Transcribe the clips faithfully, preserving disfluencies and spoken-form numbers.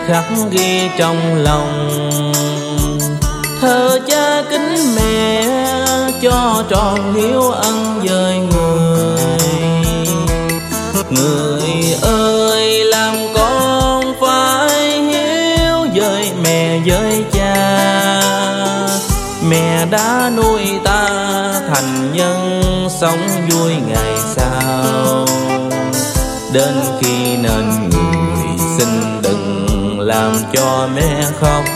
khắc ghi trong lòng. Thờ cha kính mẹ cho tròn hiếu ân với người. Người ơi làm con phải hiếu với mẹ với cha. Mẹ đã nuôi ta thành nhân sống vui ngày sau. Đến khi nên người xin đừng làm cho mẹ khóc.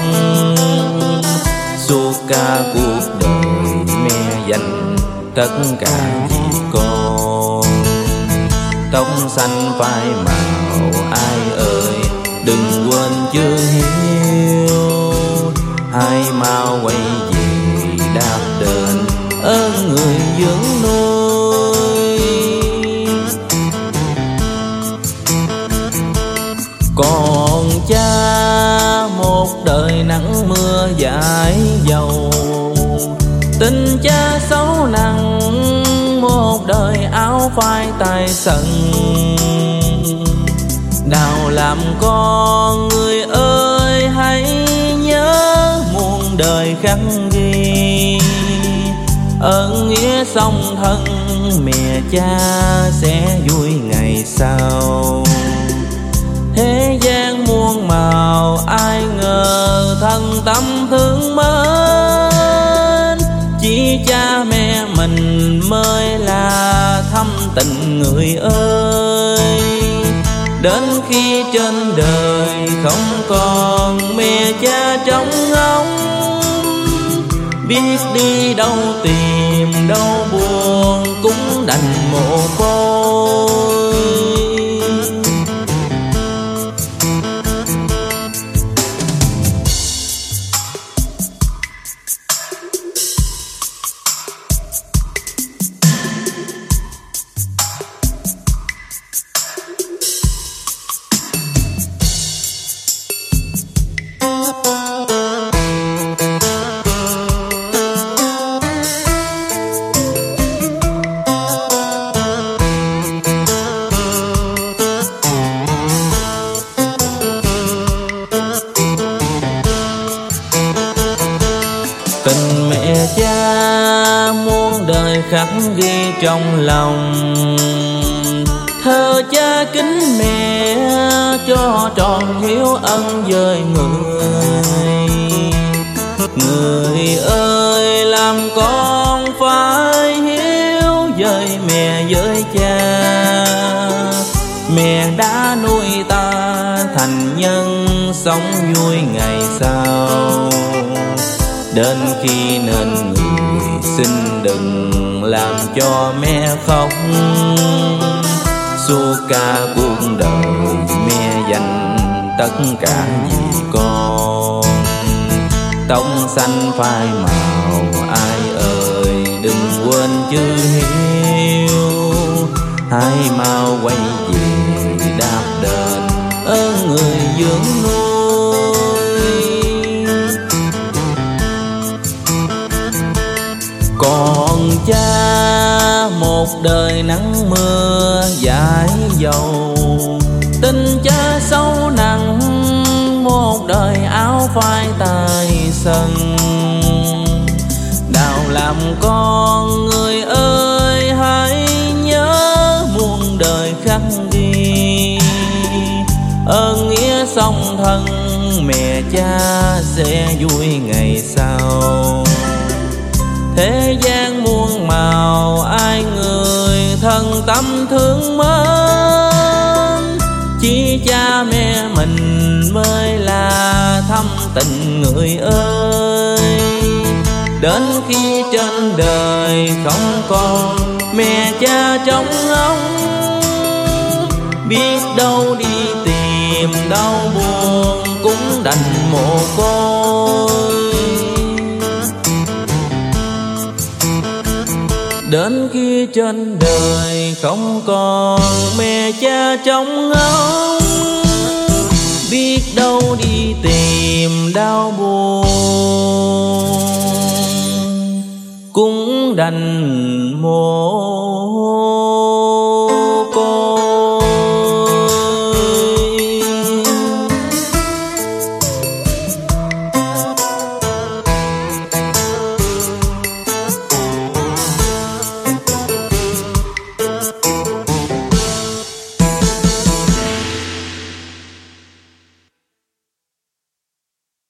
Suốt cả cuộc đời mẹ dành tất cả vì con. Tóc xanh phai màu ai ơi đừng quên chưa hiếu. Hãy mau quay về đáp đền ơn người dưỡng nuôi. Còn cha một đời nắng mưa dãi dầu. Tình cha xấu nặng một đời áo phai tay sần. Nào làm con người ơi hãy nhớ muôn đời khắc ghi. Ơn nghĩa song thân mẹ cha sẽ vui ngày sau. Thế gian muôn màu ai ngờ thân tâm thương mến. Chỉ cha mẹ mình mới là thâm tình người ơi. Đến khi trên đời không còn mẹ cha trống ngóng. Biết đi đâu tìm đâu buồn cũng đành mồ côi. Tình mẹ cha muôn đời khắc ghi trong lòng. Thờ cha kính mẹ cho tròn hiếu ân với người. Người ơi làm con phải hiếu với mẹ với cha. Mẹ đã nuôi ta thành nhân sống vui ngày sau. Đến khi nên người xin đừng làm cho mẹ khóc. Suốt cả cuộc đời mẹ dành tất cả vì con. Tóc xanh phai màu ai ơi đừng quên chữ hiếu. Hãy mau quay về đáp đền ơn người dưỡng nuôi. Còn cha một đời nắng mưa dãi dầu. Tình cha sâu nặng một đời áo phai tay sần. Nào làm con người ơi hãy nhớ muôn đời khắc ghi. Ơn nghĩa song thân mẹ cha sẽ vui ngày sau. Thế gian muôn màu ai người thân tâm thương mến. Chỉ cha mẹ mình mới là thâm tình người ơi. Đến khi trên đời không còn mẹ cha trống ngóng. Biết đâu đi tìm đâu buồn cũng đành mồ côi. Đến khi trên đời không còn mẹ cha trống ngóng. Biết đâu đi tìm đau buồn cũng đành mồ